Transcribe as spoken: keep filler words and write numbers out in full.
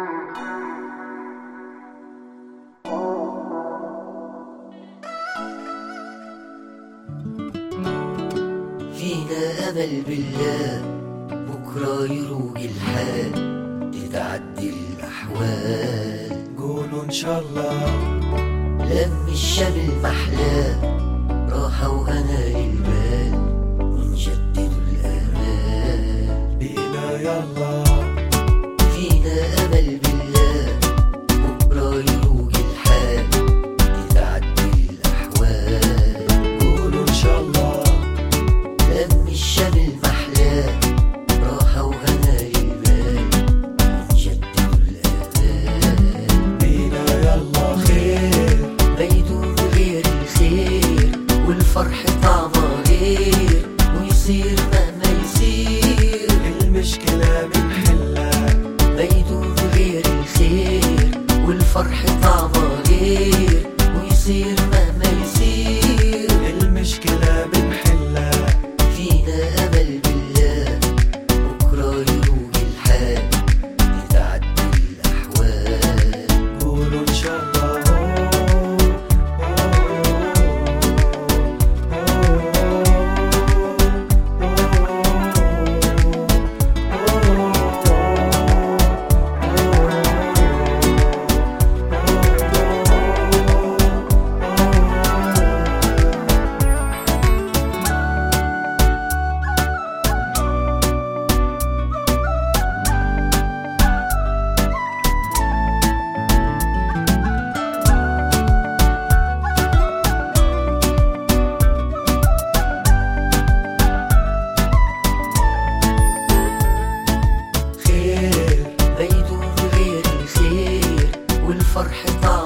فينا أمل بالله بكرة يروق الحال، تتعدي الأحوال. قولوا إن شاء الله. لم الشمل محلاه راحة وأنا للبال، ونجدد الآمال بينا يلا. فينا أمل بالله بكرة يروق الحال، تتعدي الأحوال. قولوا إن شاء الله. لم الشمل محلاه راحة وأنا للبال، ونجدد الآمال بينا يلا خير. ما يدوم غير الخير، والفرح طعمه غير، ويصير مهما يصير. المشكلة بنحلها. ما يدوم غير الخير، والفرح طعمه غير، ويصير مهما يصير. المشكلة بنحلها. فينا أمل بالله بكرة يروق الحال، تتعدي الأحوال. قولوا إن شاء الله. ما يدوم غير الخير، والفرح طعمه